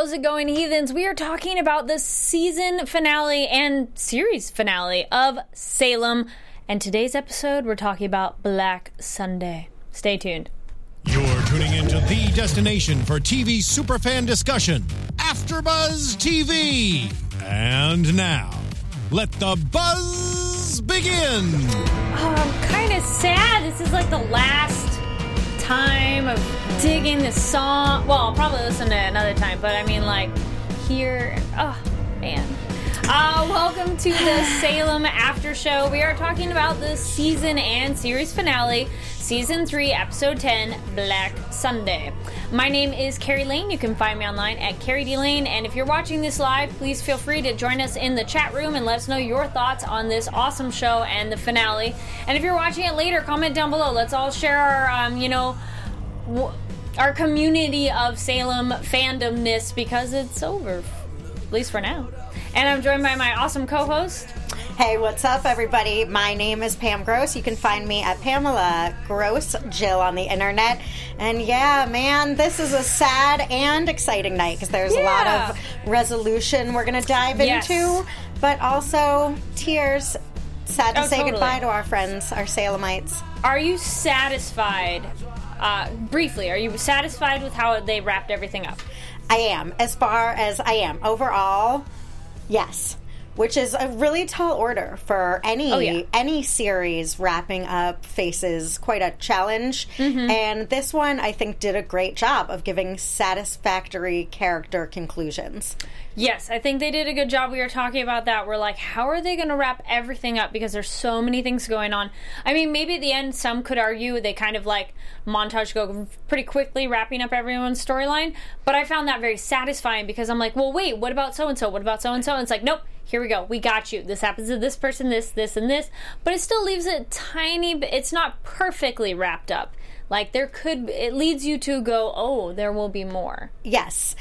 How's it going, heathens? We are talking about the season finale and series finale of Salem. And today's episode, we're talking about Black Sunday. Stay tuned. You're tuning into the destination for TV superfan discussion, AfterBuzz TV. And now, let the buzz begin. Oh, I'm kind of sad. This is like the last time of digging this song. Well, I'll probably listen to it another time, but I mean, like, here. Oh, man. Welcome to the Salem After Show. We are talking about the season and series finale, Season 3, Episode 10, Black Sunday. My name is Carrie Lane. You can find me online at Carrie D. Lane. And if you're watching this live, please feel free to join us in the chat room and let us know your thoughts on this awesome show and the finale. And if you're watching it later, comment down below. Let's all share our, our community of Salem fandomness, because it's over, at least for now. And I'm joined by my awesome co-host. Hey, what's up, everybody? My name is Pam Gross. You can find me at Pamela Gross Jill on the internet. And yeah, man, this is a sad and exciting night because there's a lot of resolution we're going to dive into, but also tears. Sad to say goodbye to our friends, our Salemites. Are you satisfied? Briefly, are you satisfied with how they wrapped everything up? I am. As far as I am. Overall, yes. Which is a really tall order for any series wrapping up faces quite a challenge. Mm-hmm. And this one, I think, did a great job of giving satisfactory character conclusions. Yes, I think they did a good job. We were talking about that. We're like, how are they going to wrap everything up? Because there's so many things going on. I mean, maybe at the end, some could argue they kind of like montage go pretty quickly, wrapping up everyone's storyline. But I found that very satisfying because I'm like, well, wait, what about so-and-so? What about so-and-so? And it's like, nope. Here we go. We got you. This happens to this person, this, and this. But it still leaves it tiny bit. It's not perfectly wrapped up. Like, it leads you to go, oh, there will be more. Yes.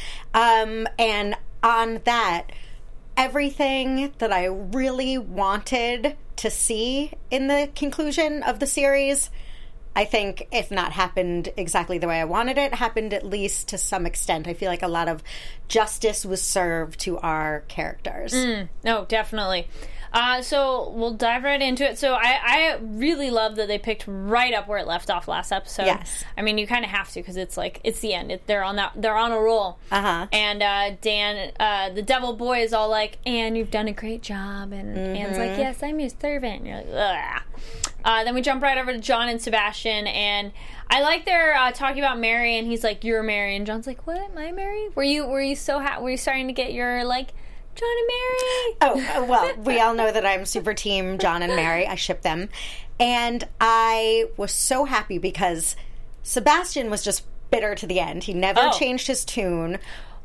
And on that, everything that I really wanted to see in the conclusion of the series, I think, if not happened exactly the way I wanted it, happened at least to some extent. I feel like a lot of justice was served to our characters. No, definitely. So we'll dive right into it. So I really love that they picked right up where it left off last episode. Yes. I mean, you kind of have to because it's like, it's the end. They're on a roll. Uh-huh. And Dan, the devil boy, is all like, Anne, you've done a great job. And Anne's like, yes, I'm your servant. And you're like, ugh. Then we jump right over to John and Sebastian, and I like their talking about Mary, and he's like, "You're Mary," and John's like, "What? Am I Mary? Were you so were you starting to get your like John and Mary?" Oh, well, we all know that I'm super team John and Mary. I ship them, and I was so happy because Sebastian was just bitter to the end. He never changed his tune.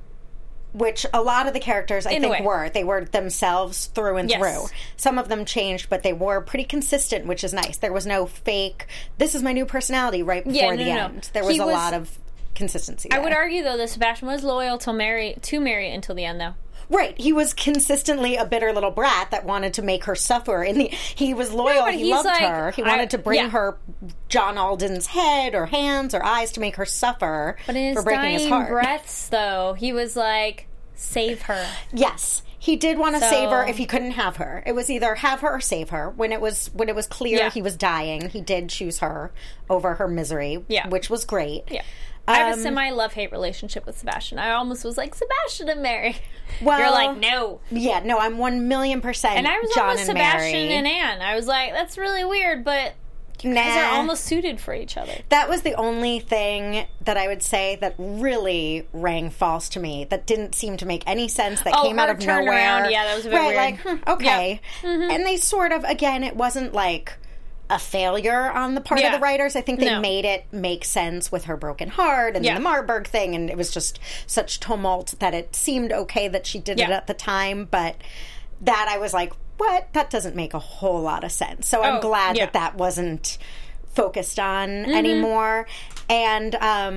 Which a lot of the characters, I think, were. They were themselves through and through. Some of them changed, but they were pretty consistent, which is nice. There was no fake, this is my new personality right before the end. There was a lot of consistency there. I would argue, though, that Sebastian was loyal to Mary until the end, though. Right. He was consistently a bitter little brat that wanted to make her suffer. He was loyal. He loved her. He wanted to bring her John Alden's head or hands or eyes to make her suffer for breaking his heart. Breaths, though, he was like, save her. Yes. He did want to save her if he couldn't have her. It was either have her or save her. When it was clear he was dying, he did choose her over her misery, which was great. Yeah. I have a semi-love-hate relationship with Sebastian. I almost was like, Sebastian and Mary. Well, you're like, no. Yeah, no, I'm 1,000,000% and I was John almost and Sebastian Mary. and Anne. I was like, that's really weird, but you guys are almost suited for each other. That was the only thing that I would say that really rang false to me. That didn't seem to make any sense. That came out of nowhere. Around. Yeah, that was a bit weird. Like, okay. Yeah. Mm-hmm. And they sort of, again, it wasn't like a failure on the part of the writers. I think they made it make sense with her broken heart and the Marburg thing, and it was just such tumult that it seemed okay that she did it at the time, but that I was like, what? That doesn't make a whole lot of sense. So I'm glad that wasn't focused on anymore. And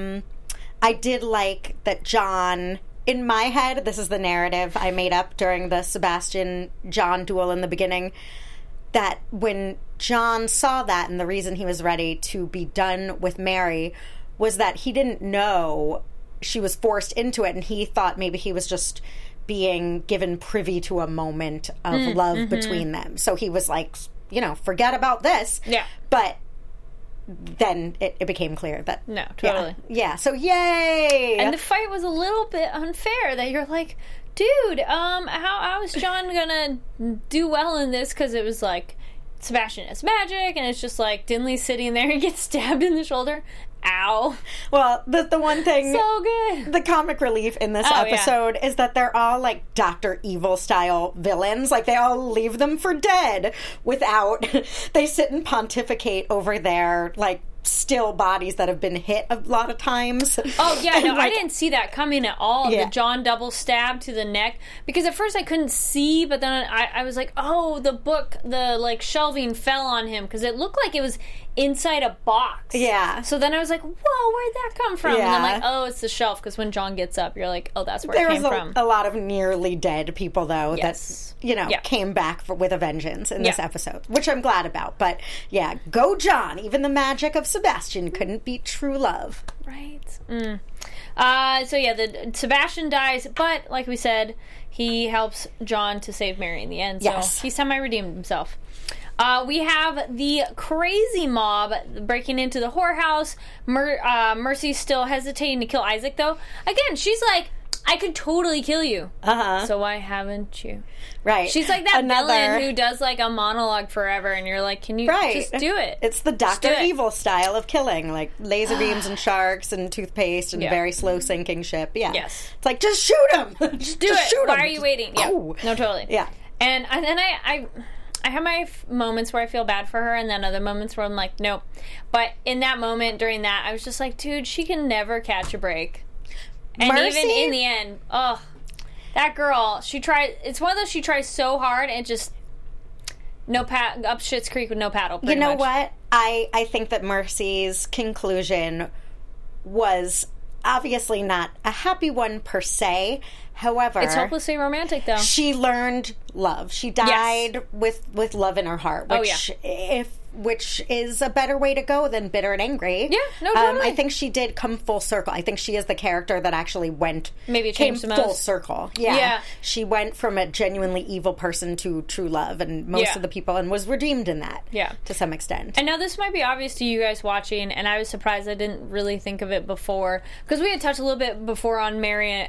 I did like that John, in my head, this is the narrative I made up during the Sebastian-John duel in the beginning, that when John saw that and the reason he was ready to be done with Mary was that he didn't know she was forced into it, and he thought maybe he was just being given privy to a moment of love between them. So he was like, forget about this. Yeah. But then it became clear that... No, totally. Yeah, so yay! And the fight was a little bit unfair, that you're like, dude, how is John gonna do well in this? Because it was like, Sebastian has magic, and it's just like, Dinley's sitting there and gets stabbed in the shoulder. Ow. Well, the one thing... So good. The comic relief in this episode is that they're all, like, Dr. Evil-style villains. Like, they all leave them for dead without... They sit and pontificate over their, like, still bodies that have been hit a lot of times. Oh, yeah, no, I didn't see that coming at all. Yeah. The John double stab to the neck. Because at first I couldn't see, but then I was like, oh, the book, the, like, shelving fell on him. Because it looked like it was inside a box. Yeah. So then I was like, whoa, where'd that come from? Yeah. And I'm like, oh, it's the shelf. Because when John gets up, you're like, oh, that's where it came from. There was a lot of nearly dead people, though, Yes. that, came back with a vengeance in this episode, which I'm glad about. But, yeah, go John. Even the magic of Sebastian couldn't beat true love. Right. So, yeah, Sebastian dies, but, like we said, he helps John to save Mary in the end. So he semi-redeemed himself. We have the crazy mob breaking into the whorehouse. Mercy's still hesitating to kill Isaac, though. Again, she's like, I could totally kill you. So why haven't you? Right. She's like that villain who does like a monologue forever, and you're like, can you just do it? It's the Dr. Evil style of killing, like laser beams and sharks and toothpaste and very slow sinking ship. Yeah. Yes. It's like, just shoot him. Just do it. Shoot him. Why are you waiting? Yeah. Oh. No, totally. Yeah. And then I have my moments where I feel bad for her, and then other moments where I'm like, nope. But in that moment, during that, I was just like, dude, she can never catch a break. And Mercy? even in the end, that girl, it's one of those, she tries so hard, and just up Schitt's Creek with no paddle, pretty You know much. what? I think that Mercy's conclusion was obviously not a happy one per se. However, It's hopelessly romantic, though. she learned love. She died with love in her heart, which is a better way to go than bitter and angry. Yeah, no, totally. I think she did come full circle. I think she is the character that actually came full circle. Yeah. She went from a genuinely evil person to true love, and most of the people, and was redeemed in that. Yeah. To some extent. And now this might be obvious to you guys watching, and I was surprised I didn't really think of it before, because we had touched a little bit before on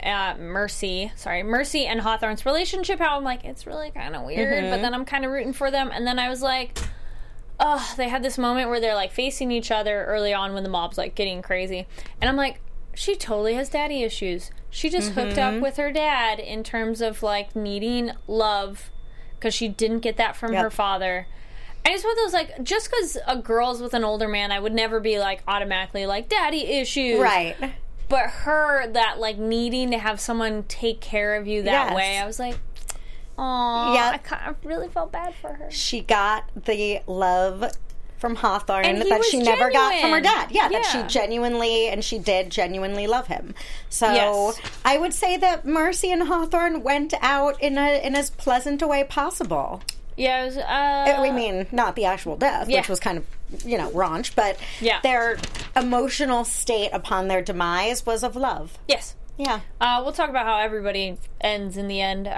Mercy and Hawthorne's relationship, how I'm like, it's really kind of weird, but then I'm kind of rooting for them, and then I was like, they had this moment where they're like facing each other early on when the mob's like getting crazy, and I'm like, she totally has daddy issues. She just hooked up with her dad in terms of like needing love, because she didn't get that from her father. And it's one of those, like, just because a girl's with an older man, I would never be like automatically like daddy issues, Right. But her, that, like, needing to have someone take care of you that way, I was like, aw, I kind of really felt bad for her. She got the love from Hawthorne And that she never got from her dad. Yeah. That she did genuinely love him. So I would say that Mercy and Hawthorne went out in as pleasant a way possible. Yeah, it was, I mean, not the actual death, which was kind of, raunch, but their emotional state upon their demise was of love. Yes. Yeah. We'll talk about how everybody ends in the end.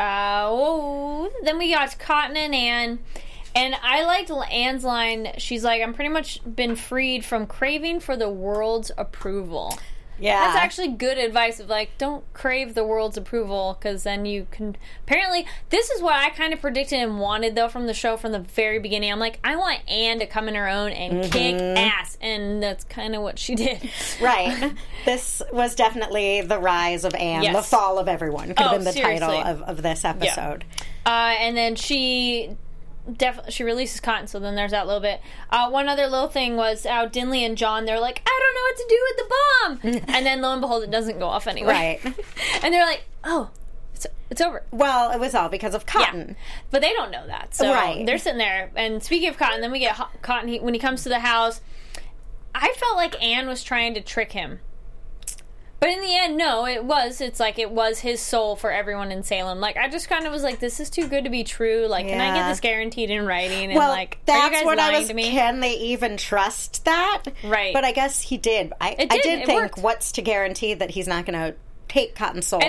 Then we got Cotton and Anne. And I liked Anne's line. She's like, I'm pretty much been freed from craving for the world's approval. Yeah. That's actually good advice of like, don't crave the world's approval, because then you can... Apparently, this is what I kind of predicted and wanted, though, from the show from the very beginning. I'm like, I want Anne to come in her own and kick ass, and that's kind of what she did. Right. This was definitely the rise of Anne, the fall of everyone. Could have been the title of this episode. Yeah. And then she releases Cotton, so then there's that little bit. One other little thing was how Dinley and John, they're like, I don't know what to do with the bomb, and then lo and behold, it doesn't go off anyway. Right. And they're like, oh, it's over. Well, it was all because of Cotton. Yeah. But they don't know that, so they're sitting there. And speaking of Cotton, then we get Cotton when he comes to the house. I felt like Anne was trying to trick him. But in the end, no, it was his soul for everyone in Salem. Like, I just kind of was like, this is too good to be true. Like, can I get this guaranteed in writing? And, like, that's are you guys what lying I was, to me? Can they even trust that? Right. But I guess he did. I did think, worked. what's to guarantee that he's not going to take Cotton's soul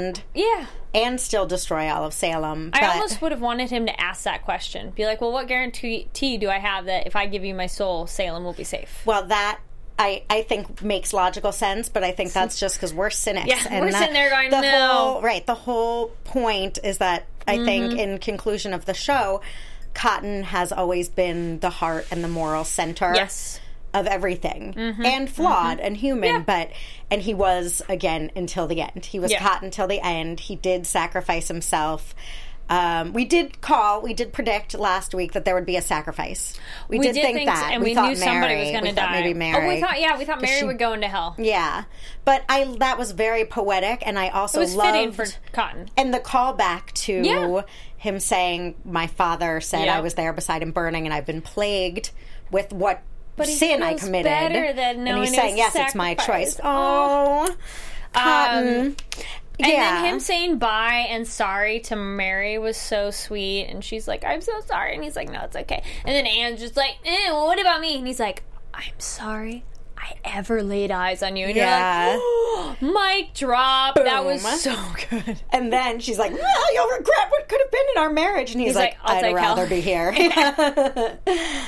and still destroy all of Salem? I almost would have wanted him to ask that question. Be like, well, what guarantee do I have that if I give you my soul, Salem will be safe? Well, that... I think makes logical sense, but I think that's just because we're cynics. Yeah, and we're sitting there going, no. The whole point is that I think in conclusion of the show, Cotton has always been the heart and the moral center of everything. And flawed and human, and he was, again, until the end. He was Cotton till the end. He did sacrifice himself. We did predict last week that there would be a sacrifice. We did think that, and we knew somebody was going to die. Maybe Mary. We thought Mary would go into hell. Yeah, but that was very poetic, and I also loved fitting for Cotton. And the callback to him saying, "My father said I was there beside him burning, and I've been plagued with what sin I committed." Better than and he's saying, "Yes, it's my choice." Oh, Cotton. And then him saying bye and sorry to Mary was so sweet. And she's like, I'm so sorry. And he's like, no, it's okay. And then Anne's just like, well, what about me? And he's like, I'm sorry I ever laid eyes on you. And you're like, oh, mic drop. Boom. That was so good. And then she's like, well, you'll regret what could have been in our marriage. And he's like, I'd rather be here. Cotton.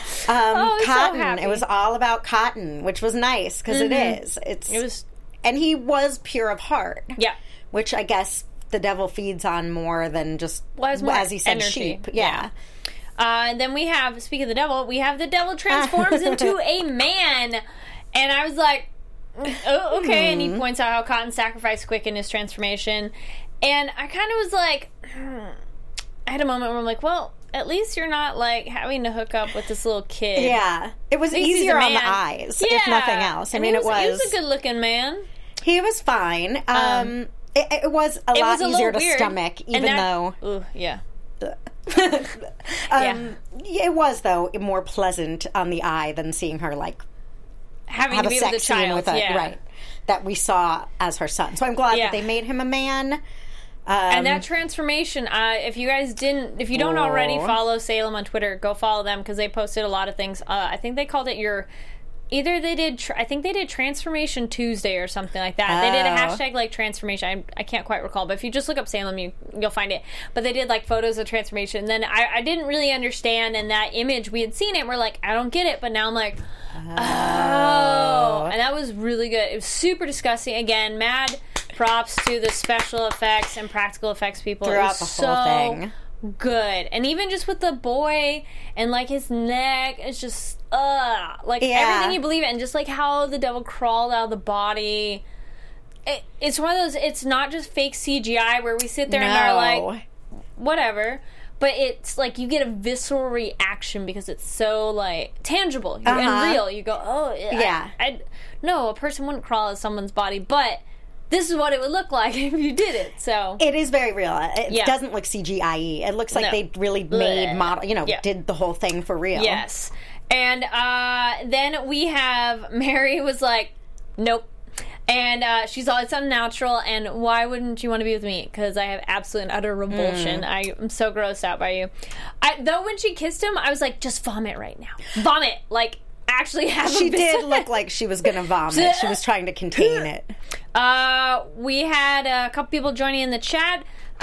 So it was all about Cotton, which was nice because it is. It was, and he was pure of heart. Yeah. Which I guess the devil feeds on more than just, as he said, energy. Sheep. Yeah. And then we have, speaking of the devil transforms into a man. And I was like, oh, okay. And he points out how Cotton sacrificed quick in his transformation. And I kind of was like, I had a moment where I'm like, well, at least you're not, like, having to hook up with this little kid. Yeah. It was easier on the eyes, if nothing else. I mean, it was... He was a good-looking man. He was fine. It was a lot easier to stomach, even though... Ooh, yeah. It was, though, more pleasant on the eye than seeing her, like, having to be with a child. Right. That we saw as her son. So I'm glad that they made him a man. And that transformation, if you don't already follow Salem on Twitter, go follow them because they posted a lot of things. I think they called it I think they did Transformation Tuesday or something like that. They did a hashtag like transformation. I can't quite recall, but if you just look up Salem, you'll find it. But they did like photos of transformation. And then I didn't really understand, and that image, we had seen it, and we're like, I don't get it. But now I'm like, oh. And that was really good. It was super disgusting. Again, mad props to the special effects and practical effects people. Throughout the whole thing. Good. And even just with the boy and like his neck, it's just everything you believe in, and just like how the devil crawled out of the body. It's one of those, it's not just fake CGI where we sit there and are like, whatever, but it's like you get a visceral reaction because it's so like tangible and real. You go, oh yeah. No, a person wouldn't crawl out of someone's body, but this is what it would look like if you did it. So it is very real. It doesn't look CGI-y. It looks like they really made did the whole thing for real. Yes. And then we have Mary was like, nope. And she's all, it's unnatural, and why wouldn't you want to be with me? Because I have absolute and utter revulsion. I am so grossed out by you. Though when she kissed him, I was like, just vomit right now. Vomit. Like, actually have She did look like she was going to vomit. She was trying to contain it. We had a couple people joining in the chat.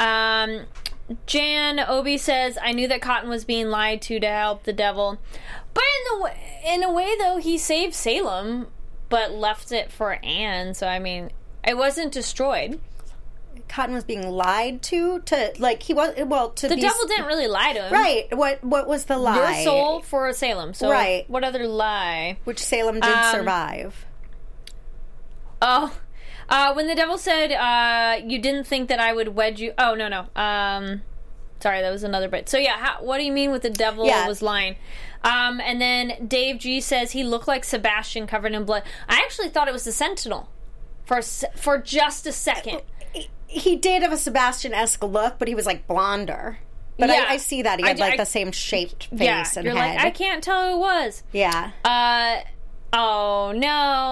Jan Obi says, I knew that Cotton was being lied to help the devil. But in a way, though, he saved Salem, but left it for Anne. So, I mean, it wasn't destroyed. Cotton was being lied to like, he was, well, to the devil didn't really lie to him. Right. What was the lie? Your soul for Salem. So, right. What other lie? Which Salem did survive. Oh. When the devil said, you didn't think that I would wed you... Oh, no. Sorry, that was another bit. So, yeah, what do you mean with the devil was lying? And then Dave G says he looked like Sebastian covered in blood. I actually thought it was the Sentinel for just a second. He did have a Sebastian-esque look, but he was, like, blonder. But I see that. He had, like, the same shaped face and you're head. Like, I can't tell who it was. Yeah. Oh, no.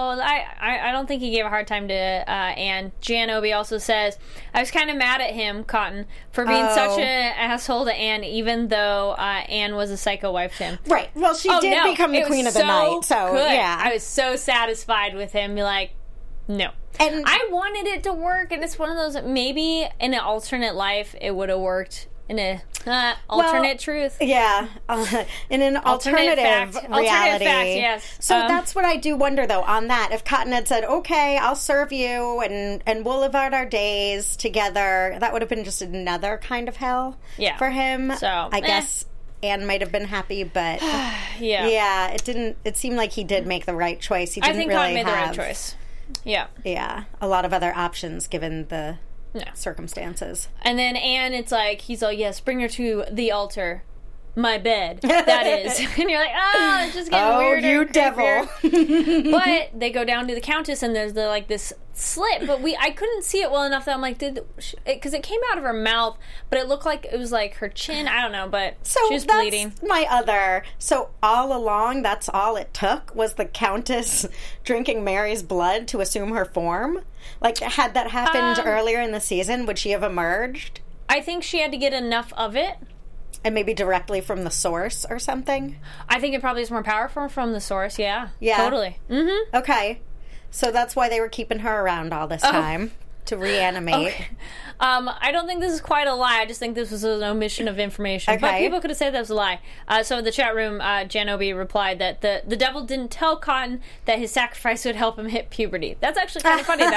I don't think he gave a hard time to Anne. Jan Obi also says, I was kind of mad at him, Cotton, for being such an asshole to Anne, even though Anne was a psycho wife to him. Right. Well, she did become the queen of the night. So, good. Yeah. I was so satisfied with him. Like, no. And I wanted it to work, and it's one of those, maybe in an alternate life, it would have worked. In a alternate truth. Yeah. In an alternative reality. Alternate fact, yes. So that's what I do wonder, though, on that. If Cotton had said, okay, I'll serve you, and we'll live out our days together, that would have been just another kind of hell for him. So, I guess Anne might have been happy, but yeah, it didn't. It seemed like he did make the right choice. He didn't really Cotton made the right choice. Yeah. Yeah. A lot of other options given the circumstances. And then Anne, it's like, he's like, yes, bring her to the altar. My bed, that is. And you're like, oh, it's just getting weirder. Oh, you devil. But they go down to the Countess, and there's this slit, but I couldn't see it well enough that I'm like, because it came out of her mouth, but it looked like it was like her chin. I don't know, but she was bleeding. So all along, that's all it took was the Countess drinking Mary's blood to assume her form? Like, had that happened earlier in the season, would she have emerged? I think she had to get enough of it. And maybe directly from the source or something? I think it probably is more powerful from the source, yeah. Yeah. Totally. Mm-hmm. Okay. So that's why they were keeping her around all this time, to reanimate. Okay. I don't think this is quite a lie. I just think this was an omission of information. Okay. But people could have said that was a lie. So in the chat room, Jan Obi replied that the devil didn't tell Cotton that his sacrifice would help him hit puberty. That's actually kind of funny, though.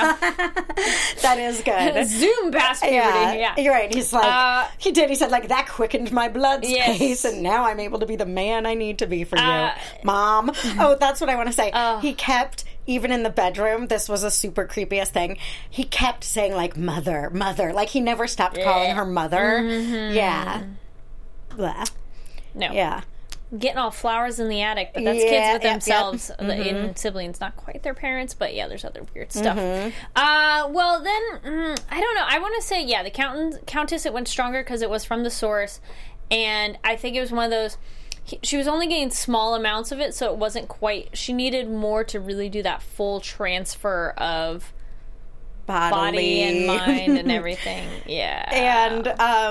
That is good. Zoom past puberty. Yeah. You're right. He's like, he said, like, that quickened my blood space, and now I'm able to be the man I need to be for you, Mom. Oh, that's what I want to say. He kept... Even in the bedroom, this was a super creepiest thing. He kept saying, like, mother, mother. Like, he never stopped calling her mother. Mm-hmm. Yeah. Blah. No. Yeah. Getting all flowers in the attic, but that's kids with themselves and siblings. Not quite their parents, but yeah, there's other weird stuff. Mm-hmm. Well, then, I don't know. I want to say, yeah, the Countess, it went stronger because it was from the source. And I think it was one of those... She was only getting small amounts of it, so it wasn't quite... She needed more to really do that full transfer of body and mind and everything. Yeah. And,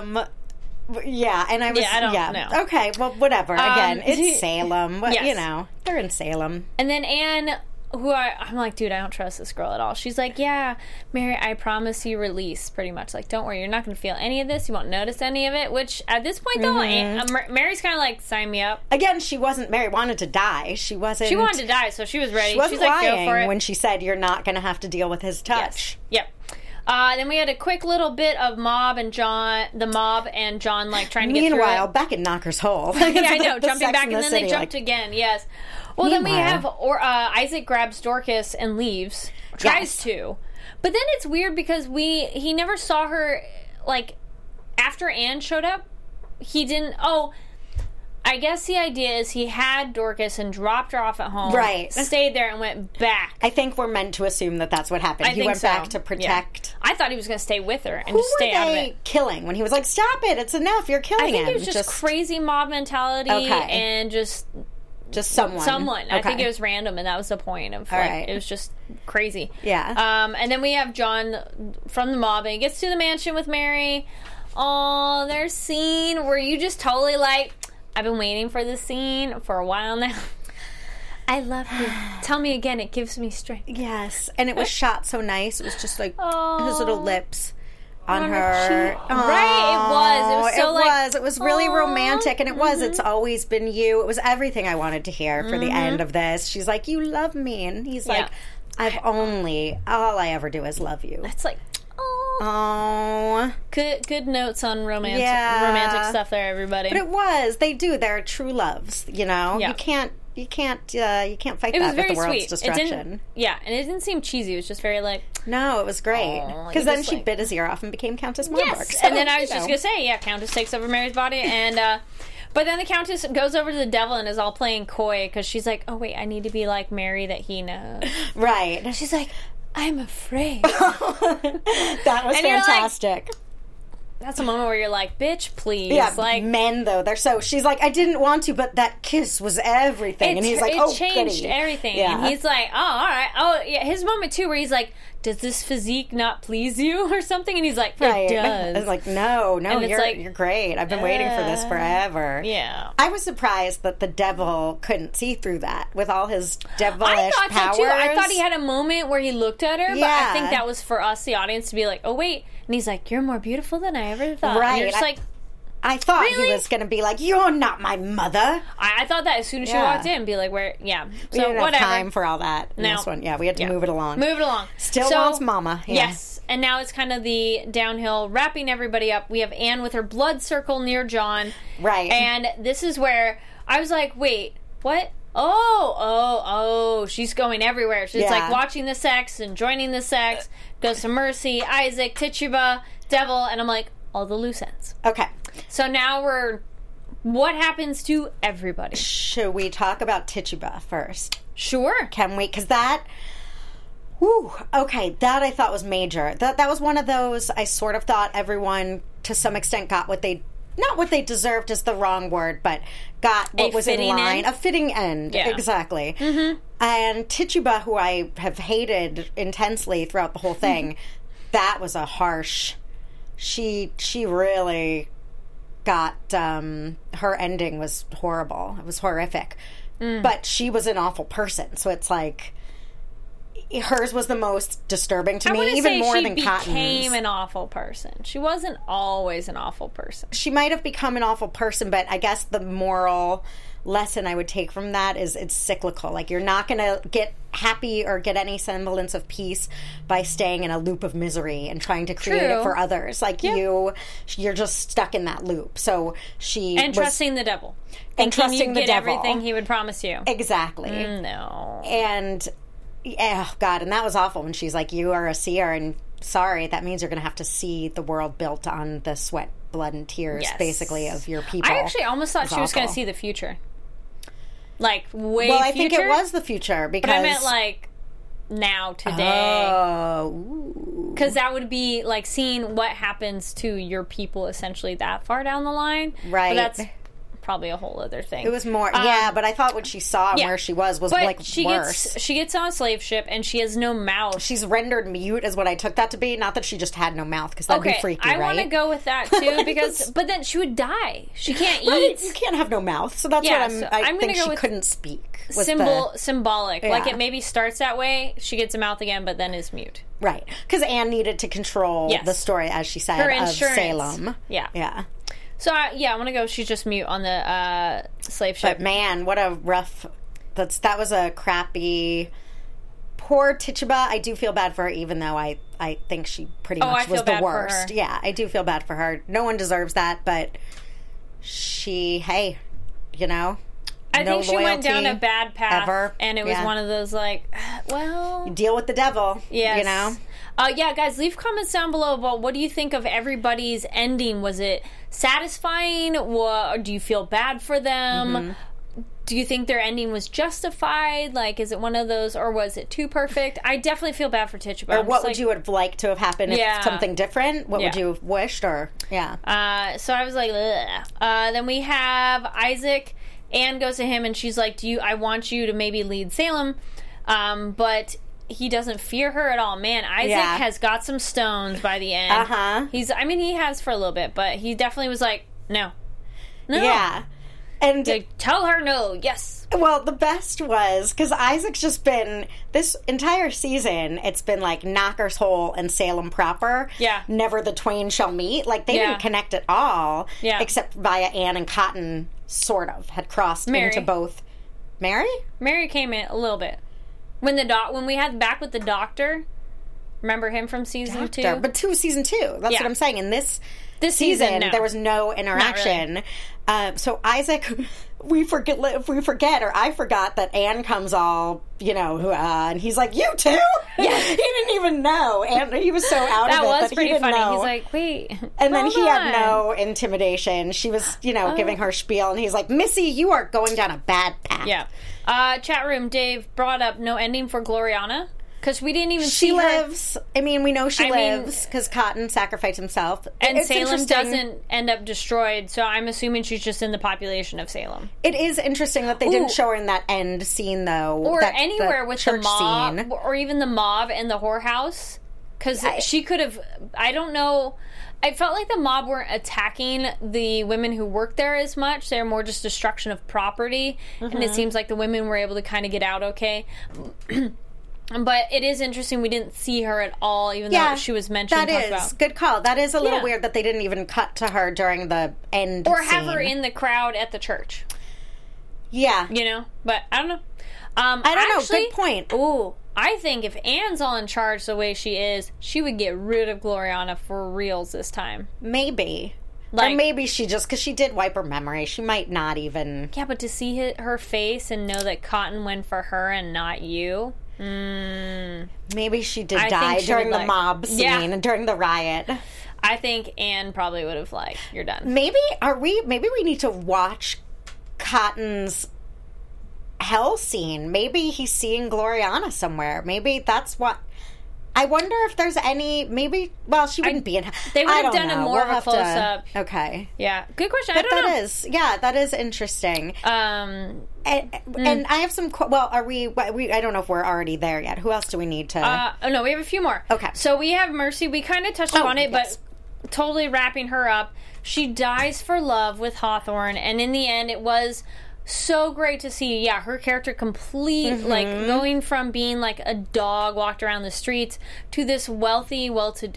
and I was... Yeah, I don't know. Okay, well, whatever. Again, it's Salem. Yes. You know, they're in Salem. And then Anne... I'm like, dude, I don't trust this girl at all. She's like, yeah, Mary, I promise you release, pretty much. Like, don't worry, you're not going to feel any of this. You won't notice any of it, which, at this point, though, Mary's kind of like, sign me up. Again, Mary wanted to die. She wanted to die, so she was ready. She wasn't like, lying go for it. When she said, you're not going to have to deal with his touch. Yes. Yep. Then we had a quick little bit of the mob and John, like, trying to get through it. Meanwhile, back in Knocker's Hole. Yeah, I know, jumping back, and then they jumped again, yes. Well, then we have Isaac grabs Dorcas and leaves. Tries to. But then it's weird because he never saw her, like, after Anne showed up. He didn't... Oh, I guess the idea is he had Dorcas and dropped her off at home. Right. Stayed there and went back. I think we're meant to assume that that's what happened. He went back to protect... Yeah. I thought he was going to stay with her and just stay out of it. Who were they killing when he was like, stop it, it's enough, you're killing him? I think it was just crazy mob mentality and just someone. Okay. I think it was random, and that was the point of it was just crazy. Yeah. And then we have John from the mob, and he gets to the mansion with Mary. Oh, their scene where you just totally like, I've been waiting for this scene for a while now. I love you. Tell me again, it gives me strength. Yes. And it was shot so nice. It was just like his little lips on her. Right, it was really romantic, and it was. It's always been you. It was everything I wanted to hear for the end of this. She's like, you love me, and he's like, all I ever do is love you. That's like, good notes on romantic stuff there, everybody. But they're true loves, you know. You can't fight that with the world's sweet. destruction. And it didn't seem cheesy. It was just very like... No, it was great. Because then she bit his ear off and became Countess Marburg. Yes, so, and then I was just going to say, Countess takes over Mary's body, and... But then the Countess goes over to the devil and is all playing coy, because she's like, oh, wait, I need to be like Mary that he knows. Right. And she's like, I'm afraid. That was fantastic. that's a moment where you're like, bitch, please. Yeah, like, men, though, they're so... She's like, I didn't want to, but that kiss was everything. And he's like, it changed goody. everything. Yeah. And he's like, oh, all right. Oh, yeah. His moment, too, where he's like, does this physique not please you or something? And he's like, it does. I was like, no, you're great. I've been waiting for this forever. Yeah. I was surprised that the devil couldn't see through that with all his devilish powers. I thought so, too. I thought he had a moment where he looked at her, but I think that was for us, the audience, to be like, oh, wait. And he's like, you're more beautiful than I ever thought. Right. And you're just like... I thought he was going to be like, you're not my mother. I thought that as soon as she walked in, be like, where, So, we didn't have time for all that in this one. Yeah, we had to move it along. Still wants mama. Yeah. Yes. And now it's kind of the downhill, wrapping everybody up. We have Anne with her blood circle near John. Right. And this is where I was like, wait, what? Oh, she's going everywhere. She's like watching the sex and joining the sex. Goes to Mercy, Isaac, Tituba, Devil, and I'm like, all the loose ends. Okay. So now what happens to everybody? Should we talk about Tituba first? Sure. Can we? Because that... okay, that I thought was major. That was one of those, I sort of thought everyone, to some extent, got what they... Not what they deserved is the wrong word, but got what was in line. A fitting end. Yeah. Exactly. Mm-hmm. And Tituba, who I have hated intensely throughout the whole thing, that was a harsh... She really got... her ending was horrible. It was horrific. But she was an awful person, so it's like... Hers was the most disturbing to me, even more than Cotton's. She became an awful person. She wasn't always an awful person. She might have become an awful person, but I guess the moral lesson I would take from that is it's cyclical. Like, you're not going to get happy or get any semblance of peace by staying in a loop of misery and trying to create it for others. Like, you're just stuck in that loop. So trusting the devil. And trusting the devil. Everything he would promise you. Exactly. No. And... oh, God, and that was awful when she's like, you are a seer, and sorry, that means you're going to have to see the world built on the sweat, blood, and tears, basically, of your people. I actually almost thought she was going to see the future. Like, way Well, I think it was the future, because... But I meant, like, now, today. Oh. Because that would be, like, seeing what happens to your people, essentially, that far down the line. Right. But that's... probably a whole other thing. It was more, but I thought what she saw and where she was like worse. She gets on a slave ship and she has no mouth. She's rendered mute is what I took that to be. Not that she just had no mouth, because that'd be freaky, right? I want to go with that too, but then she would die. She can't eat. You can't have no mouth, so that's what I think she couldn't speak. Symbolic. Yeah. Like, it maybe starts that way, she gets a mouth again, but then is mute. Right. Because Anne needed to control the story, as she said, of Salem. Yeah. Yeah. So, I want to go, she's just mute on the slave ship. But, man, what a rough... That was a crappy... Poor Tituba. I do feel bad for her, even though I think she pretty much was the worst. Yeah, I do feel bad for her. No one deserves that, but I think she went down a bad path, and it was one of those, like, well... You deal with the devil, yes. Guys, leave comments down below about what do you think of everybody's ending. Was it satisfying? Or do you feel bad for them? Mm-hmm. Do you think their ending was justified? Like, is it one of those, or was it too perfect? I definitely feel bad for Tituba. Or what would you have liked to have happened if something different? What would you have wished? Or, so I was like, ugh. Then we have Isaac. Anne goes to him and she's like, I want you to maybe lead Salem. But he doesn't fear her at all. Man, Isaac has got some stones by the end. Uh-huh. He has for a little bit, but he definitely was like, no. Yeah. And tell her no, yes. Well, the best was, because Isaac's just been, this entire season, it's been like Knocker's Hole and Salem proper. Yeah. Never the twain shall meet. Like, they didn't connect at all. Yeah. Except via Anne and Cotton, sort of, had crossed into both. Mary? Mary came in a little bit. When we had back with the doctor, remember him from season 2? But season 2. That's what I'm saying. In this season, no. There was no interaction. Really. So Isaac, we forget, or I forgot that Anne comes all, and he's like, "You too?" Yeah, he didn't even know, and he was so out of it that he didn't funny. know. He's like, "Wait," and then he had no intimidation. She was, giving her spiel, and he's like, "Missy, you are going down a bad path." Yeah. Chat room, Dave brought up no ending for Gloriana. because we didn't even see she lives. I mean, we know she lives because Cotton sacrificed himself, and Salem doesn't end up destroyed. So I'm assuming she's just in the population of Salem. It is interesting that they didn't show her in that end scene, though, or anywhere with the mob, scene. Or even the mob and the whorehouse, because she could have. I don't know. I felt like the mob weren't attacking the women who worked there as much. They're more just destruction of property. And it seems like the women were able to kind of get out okay. But it is interesting we didn't see her at all, even though she was mentioned. That is. Good call. That is a little weird that they didn't even cut to her during the end or scene. have her in the crowd at the church. Yeah. You know? But I don't know. I don't know. Good point. Ooh. I think if Anne's all in charge the way she is, she would get rid of Gloriana for reals this time. Maybe. Or maybe she just, because she did wipe her memory, she might not even... Yeah, but to see her face and know that Cotton went for her and not you... Maybe she did die during the mob scene and during the riot. I think Anne probably would have you're done. Maybe we need to watch Cotton's hell scene. Maybe he's seeing Gloriana somewhere. Maybe that's what... I wonder if there's any... Maybe... Well, she wouldn't be in... They would have done a more of a close-up. Okay. Yeah. Good question. But I don't know. That is interesting. And I have some... Well, are we... I don't know if we're already there yet. Who else do we need to... no, we have a few more. Okay. So we have Mercy. We kind of touched on it, but totally wrapping her up. She dies for love with Hawthorne, and in the end, it was... so great to see, her character going from being a dog walked around the streets to this wealthy,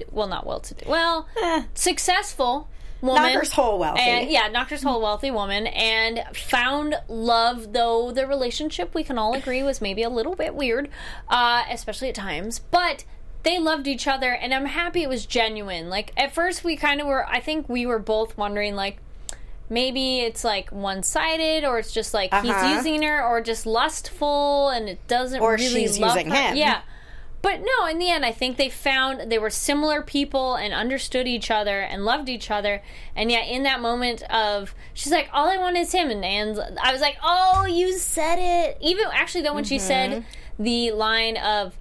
successful woman. Knockers Hole wealthy. And, Knockers Hole wealthy woman, and found love, though the relationship, we can all agree, was maybe a little bit weird, especially at times, but... They loved each other, and I'm happy it was genuine. At first, we kind of were... I think we were both wondering, maybe it's one-sided, or it's just he's using her, or just lustful, and it doesn't or really she's love using her. him. Yeah. But no, in the end, I think they were similar people and understood each other and loved each other. And yet, in that moment of, she's like, all I want is him. And I was like, oh, you said it. Even, actually, though, when she said the line of,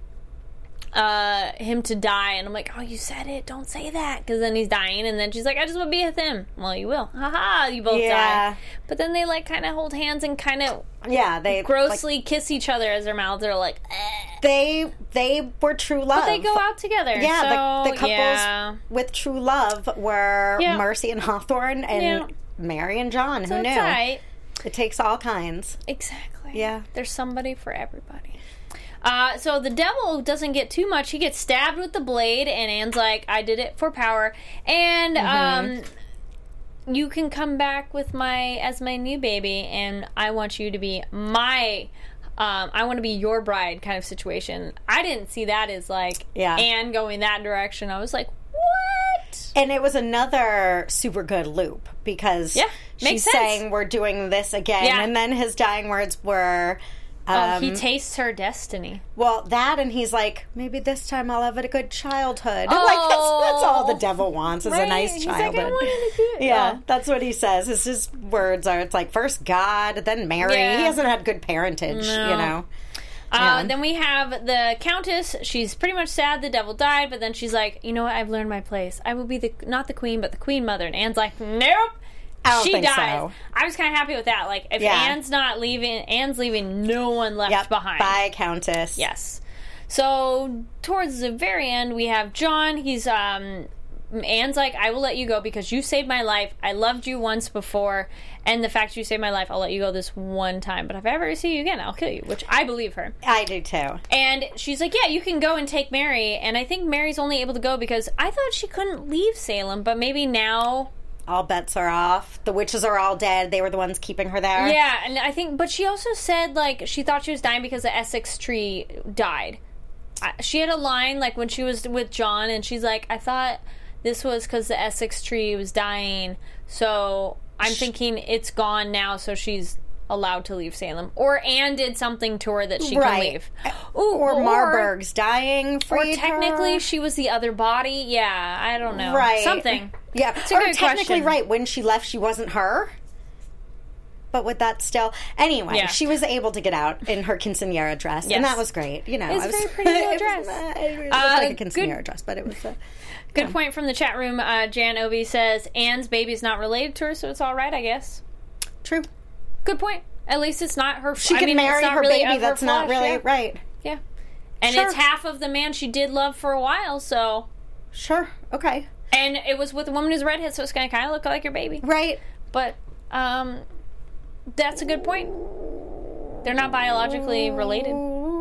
him to die, and I'm like, oh, you said it, don't say that, because then he's dying, and then she's like, I just want to be with him. Well, you will. Haha, you both die. But then they kind of hold hands and kind of they grossly kiss each other as their mouths are they were true love. But they go out together. Yeah, so, the couples with true love were Mercy and Hawthorne and Mary and John. So who knew? Right. It takes all kinds. Exactly. Yeah. There's somebody for everybody. So the devil doesn't get too much. He gets stabbed with the blade, and Anne's like, I did it for power. And you can come back with as my new baby, and I want you to be I want to be your bride kind of situation. I didn't see that as Anne going that direction. I was like, what? And it was another super good loop, because she's saying we're doing this again. Yeah. And then his dying words were... he tastes her destiny. Well, that, and he's like, maybe this time I'll have a good childhood. That's all the devil wants is a nice childhood. That's what he says. His words are, it's first God, then Mary. He hasn't had good parentage, you know. Then we have the Countess. She's pretty much sad the devil died, but then she's like, you know what, I've learned my place. I will be not the queen, but the queen mother. And Anne's like, nope. She dies. So. I was kind of happy with that. If Anne's not leaving, Anne's leaving, no one left behind. Bye, Countess. Yes. So, towards the very end, we have John. He's, Anne's like, I will let you go because you saved my life. I loved you once before, and the fact you saved my life, I'll let you go this one time. But if I ever see you again, I'll kill you, which I believe her. I do, too. And she's like, yeah, you can go and take Mary. And I think Mary's only able to go because I thought she couldn't leave Salem, but maybe now... all bets are off. The witches are all dead. They were the ones keeping her there. Yeah, and I think... But she also said, she thought she was dying because the Essex tree died. She had a line, when she was with John, and she's like, I thought this was because the Essex tree was dying, so I'm thinking it's gone now, so she's allowed to leave Salem. Or Anne did something to her that she can leave. Ooh, or Marburg's dying for her. Or technically she was the other body. Yeah, I don't know. Right. Something. Yeah. It's a good technically, question. right, when she left, she wasn't her. but would that still... Anyway, she was able to get out in her quinceañera dress, and that was great. You know, it was a very pretty little dress. It was like a quinceañera dress, but it was... Good point from the chat room. Jan Obi says, Anne's baby's not related to her, so it's all right, I guess. True. Good point. At least it's not her... She can marry her really baby. That's not really... Right. Yeah. And it's half of the man she did love for a while, so... Sure. Okay. And it was with a woman who's redhead, so it's going to kind of look like your baby. Right. But, that's a good point. They're not biologically related.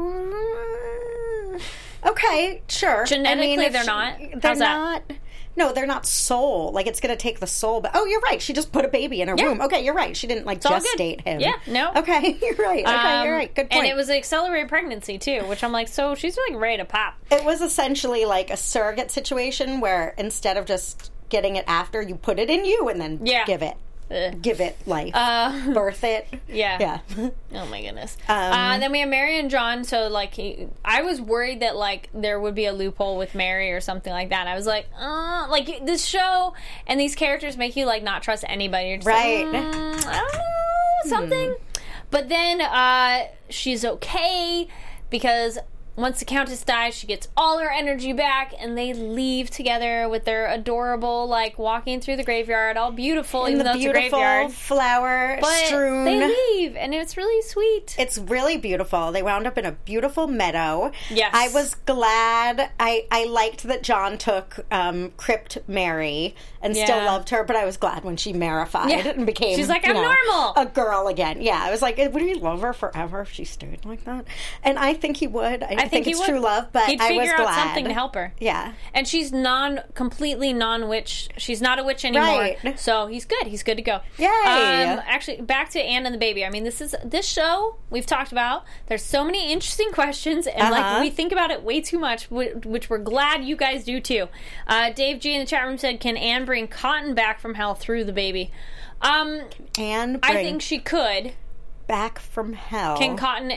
Okay, sure. Genetically, they're not. They're not. No, they're not soul. Like, it's going to take the soul. But, you're right. She just put a baby in her womb. Okay, you're right. She didn't, gestate him. Yeah, no. Okay, you're right. Okay, you're right. Good point. And it was an accelerated pregnancy, too, which I'm like, so she's, ready to pop. It was essentially like a surrogate situation where instead of just getting it after, you put it in you and then give it. Give it life. Birth it. Yeah. Oh my goodness. Then we have Mary and John. So I was worried that there would be a loophole with Mary or something like that. And I was like, this show and these characters make you not trust anybody. You're just right. I don't know, something. But then she's okay because once the Countess dies, she gets all her energy back, and they leave together with their adorable, walking through the graveyard, all beautiful, even though it's a graveyard. Flower strewn. They leave, and it's really sweet. It's really beautiful. They wound up in a beautiful meadow. Yes. I was glad. I liked that John took Crypt Mary and still loved her, but I was glad when she marified and became, she's like, I'm normal. A girl again. Yeah, I was like, would he love her forever if she stayed like that? And I think he would. I think it's true love, but he'd I was figure glad. out something to help her. Yeah. And she's completely non-witch. She's not a witch anymore. Right. So he's good. He's good to go. Yay. Actually, back to Anne and the baby. I mean, this show we've talked about. There's so many interesting questions, and we think about it way too much, which we're glad you guys do too. Dave G in the chat room said, "Can Anne bring Cotton back from hell through the baby?" I think she could. Back from hell. Can Cotton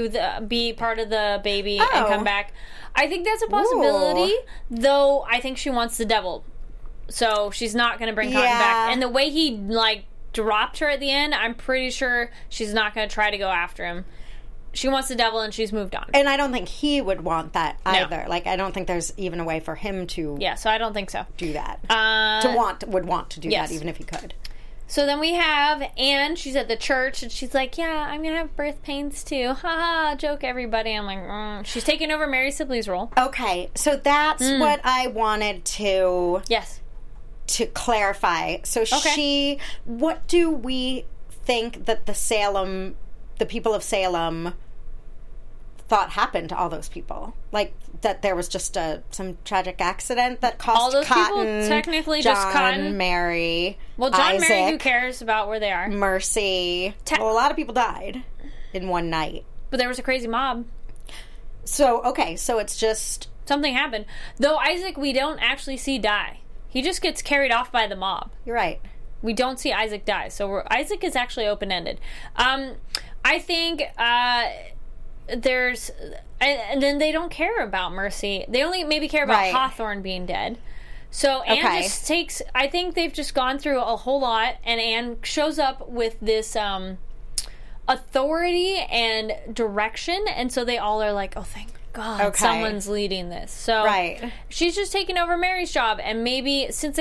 be part of the baby and come back? I think that's a possibility, though I think she wants the devil. So she's not going to bring Cotton back. And the way he, dropped her at the end, I'm pretty sure she's not going to try to go after him. She wants the devil and she's moved on. And I don't think he would want that either. No. I don't think there's even a way for him to... Yeah, so I don't think so. ...do that. Would want to do that even if he could. So then we have Anne. She's at the church, and she's like, yeah, I'm going to have birth pains, too. Ha ha, joke, everybody. I'm like, She's taking over Mary Sibley's role. Okay, so that's what I wanted to... Yes. To clarify. So what do we think that the people of Salem thought happened to all those people? That there was just some tragic accident that cost all those Cotton, people technically John, just Cotton, Mary, well, John, Isaac, Mary, who cares about where they are? Mercy. A lot of people died in one night. But there was a crazy mob. So it's just something happened. Though Isaac, we don't actually see die. He just gets carried off by the mob. You're right. We don't see Isaac die. So Isaac is actually open-ended. I think there's... And then they don't care about Mercy. They only maybe care about Hawthorne being dead. So Anne just takes... I think they've just gone through a whole lot, and Anne shows up with this authority and direction, and so they all are like, oh, thank God, someone's leading this. So she's just taking over Mary's job, and maybe since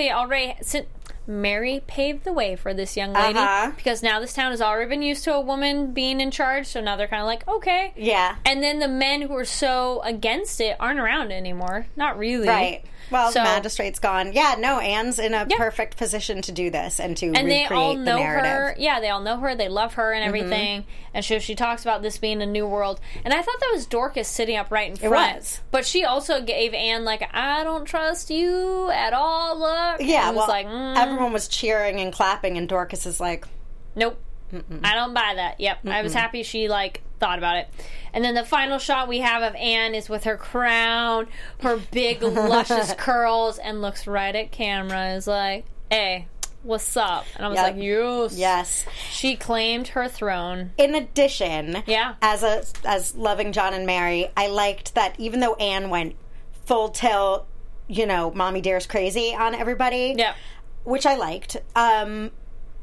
Mary paved the way for this young lady because now this town has already been used to a woman being in charge, so now they're kind of like, okay. Yeah. And then the men who are so against it aren't around anymore. Not really. Right. Well, the magistrate's gone. Yeah, no, Anne's in a perfect position to do this and to recreate they all know the narrative. Her. Yeah, they all know her. They love her and everything. And she talks about this being a new world. And I thought that was Dorcas sitting up right in front. It was. But she also gave Anne, I don't trust you at all, look. Yeah, and everyone was cheering and clapping, and Dorcas is like... Nope. I don't buy that. Yep. I was happy she, thought about it. And then the final shot we have of Anne is with her crown, her big, luscious curls, and looks right at camera. Is like, hey, what's up? And I was like, yes. She claimed her throne. In addition, as loving John and Mary, I liked that even though Anne went full tilt, Mommy Dearest crazy on everybody, which I liked,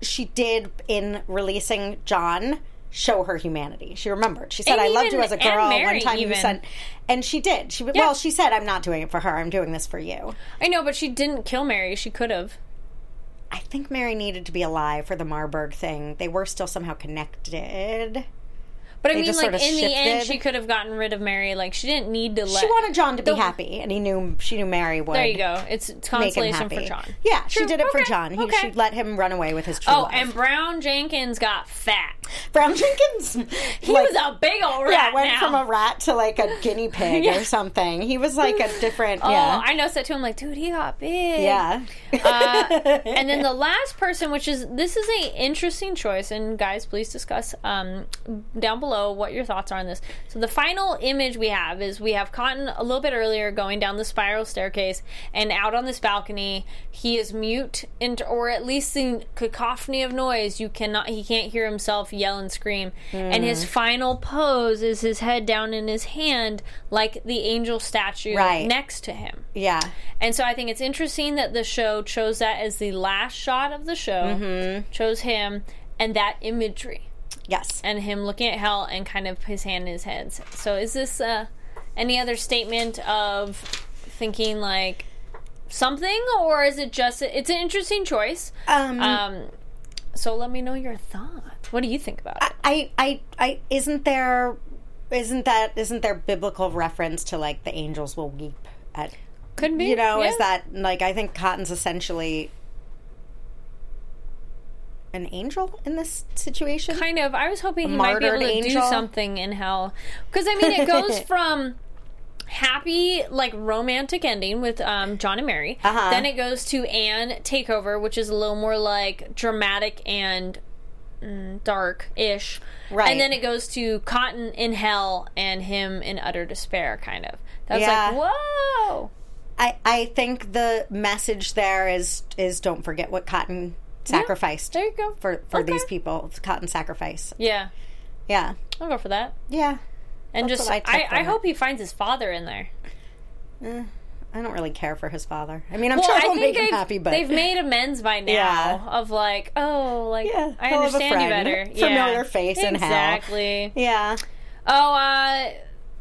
she did, in releasing John, show her humanity. She remembered. She said, And I loved even- you as a girl. and Mary One time you even. said... And she did. Well, she said, I'm not doing it for her. I'm doing this for you. I know, but she didn't kill Mary. She could have. I think Mary needed to be alive for the Marburg thing. They were still somehow connected. But I They mean, just like, sort of in the end, shifted. she could have gotten rid of Mary. Like, she didn't need to let... She wanted John to be happy, and she knew Mary would. There you go. It's Make him consolation happy. for John. Yeah, she True. did it for Okay. John. Okay. She let him run away with his true Oh, love. and Brown Jenkins got fat. Brown Jenkins, He was a big old rat went now. from a rat to like a guinea pig or something. He was like a different. Oh, Yeah, I noticed that too. I'm like, dude, he got big. yeah. And then the last person, this is a interesting choice, and guys, please discuss down below what your thoughts are on this. So the final image we have Cotton a little bit earlier going down the spiral staircase, and out on this balcony, he is mute, or at least the cacophony of noise. He can't hear himself yell and scream. And his final pose is his head down in his hand, like the angel statue next to him. Yeah. And so I think it's interesting that the show chose that as the last shot of the show, chose him and that imagery. Yes. And him looking at hell and kind of his hand in his head. So is this any other statement of thinking like something, or is it just, it's an interesting choice. So let me know your thoughts. What do you think about it? I isn't there biblical reference to like the angels will weep at, Could be. you know, yeah. is that like, I think Cotton's essentially an angel in this situation? Kind of. I was hoping he might be able to do angel? something in hell. Because, I mean, it goes from happy, like, romantic ending with John and Mary. Then it goes to Anne takeover, which is a little more, like, dramatic and dark-ish. Right. And then it goes to Cotton in hell and him in utter despair, kind of. That was Yeah. like, whoa! I think the message there is don't forget what Cotton sacrificed. There you go. For Okay. these people. Cotton sacrifice. Yeah. Yeah. I'll go for that. Yeah. And That's just, what I took from I it. hope he finds his father in there. I don't really care for his father. I mean, I'm Well, sure I he'll think make him happy, but they've made amends by now Yeah. of like, oh, like Yeah, I he'll have a understand you friend. better. Familiar face in hell. Exactly. yeah. Oh,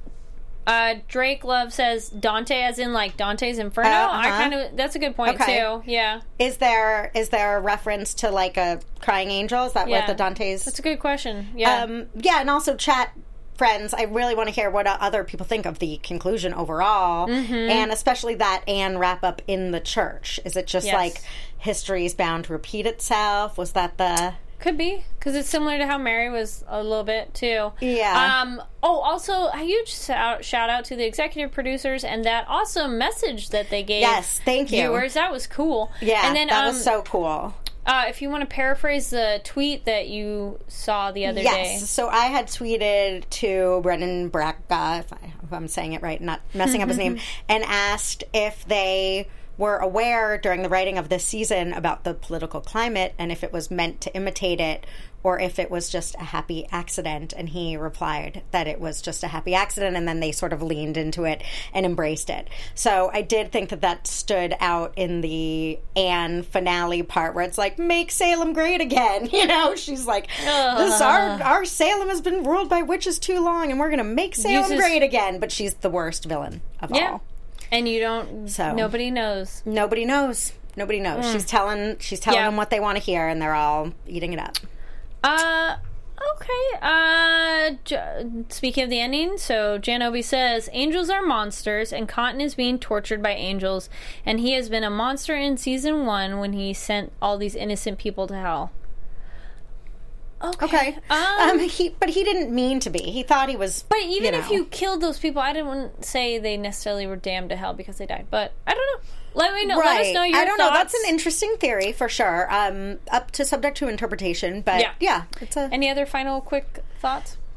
Drake Love says Dante, as in like Dante's Inferno. That's a good point Okay. too. Yeah, Is there a reference to like a crying angel? Is that what the Dante's? That's a good question. Yeah. Yeah, and also chat friends. I really want to hear what other people think of the conclusion overall, and especially that Anne wrap up in the church. Is it just Yes. like history is bound to repeat itself? Was that the? Could be, because it's similar to how Mary was a little bit too. Yeah. Also a huge shout out to the executive producers and that awesome message that they gave. Yes, thank you. Viewers, that was cool. Yeah, and then that was so cool. If you want to paraphrase the tweet that you saw the other day. Yes. So I had tweeted to Brendan Braga, if I'm saying it right, not messing up his name, and asked if they were aware during the writing of this season about the political climate and if it was meant to imitate it or if it was just a happy accident. And he replied that it was just a happy accident, and then they sort of leaned into it and embraced it. So I did think that stood out in the Anne finale part where it's like, make Salem great again. You know, she's like, our Salem has been ruled by witches too long and we're going to make Salem great again. But she's the worst villain of all. And you don't. So nobody knows. Nobody knows. Nobody knows. She's telling them what they want to hear, and they're all eating it up. Okay. Speaking of the ending, so Jan Obi says angels are monsters, and Cotton is being tortured by angels, and he has been a monster in season 1 when he sent all these innocent people to hell. Okay. But he didn't mean to be. He thought he was. But even if you killed those people, I didn't say they necessarily were damned to hell because they died. But I don't know. Let me know. Right. Let us know your I don't know. thoughts. That's an interesting theory for sure. Up to subject to interpretation. But yeah, it's a. Any other final quick thoughts?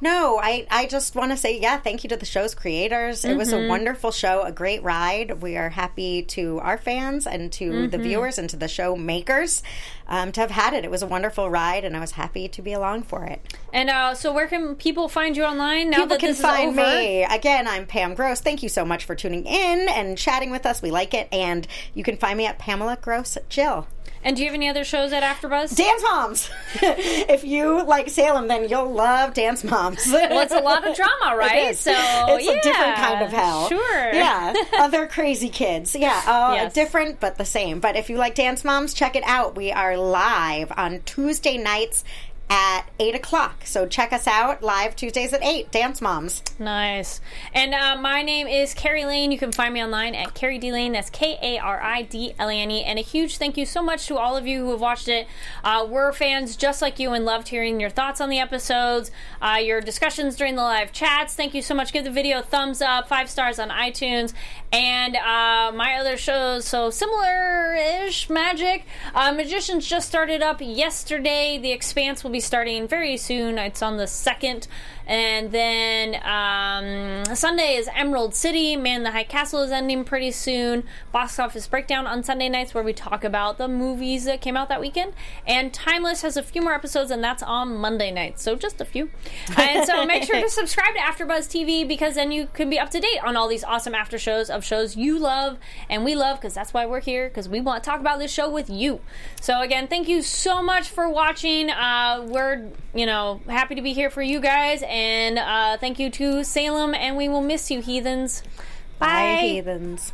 No, I just want to say, thank you to the show's creators. It was a wonderful show, a great ride. We are happy to our fans and to the viewers and to the show makers to have had it. It was a wonderful ride, and I was happy to be along for it. And so where can people find you online now people that this is over? People can find me. Again, I'm Pam Gross. Thank you so much for tuning in and chatting with us. We like it. And you can find me at Pamela Gross Jill. And do you have any other shows at AfterBuzz? Dance Moms! If you like Salem, then you'll love Dance Moms. Well, it's a lot of drama, right? It is. So it's a different kind of hell. Sure. Yeah. Other crazy kids. Yeah. Different, but the same. But if you like Dance Moms, check it out. We are live on Tuesday nights at 8 o'clock. So check us out live Tuesdays at 8. Dance Moms. Nice. And my name is Carrie Lane. You can find me online at Carrie D. Lane. That's Karidlane. And a huge thank you so much to all of you who have watched it. We're fans just like you and loved hearing your thoughts on the episodes, your discussions during the live chats. Thank you so much. Give the video a thumbs up, 5 stars on iTunes. And my other shows, so similar-ish magic. Magicians just started up yesterday. The Expanse will be starting very soon. It's on the 2nd. And then Sunday is Emerald City. Man in the High Castle is ending pretty soon. Box Office Breakdown on Sunday nights, where we talk about the movies that came out that weekend. And Timeless has a few more episodes, and that's on Monday nights. So just a few. And so make sure to subscribe to AfterBuzz TV, because then you can be up to date on all these awesome after shows of shows you love and we love, because that's why we're here, because we want to talk about this show with you. So again, thank you so much for watching. We're happy to be here for you guys. And thank you to Salem, and we will miss you, heathens. Bye, heathens.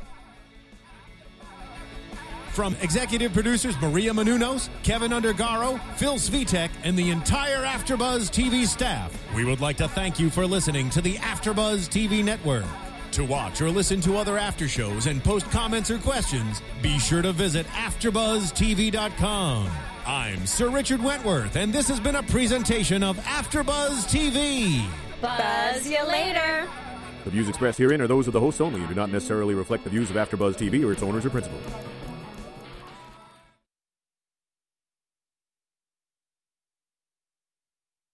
From executive producers Maria Menounos, Kevin Undergaro, Phil Svitek, and the entire AfterBuzz TV staff, we would like to thank you for listening to the AfterBuzz TV network. To watch or listen to other after shows and post comments or questions, be sure to visit AfterBuzzTV.com. I'm Sir Richard Wentworth, and this has been a presentation of AfterBuzz TV. Buzz you later. The views expressed herein are those of the hosts only and do not necessarily reflect the views of AfterBuzz TV or its owners or principals.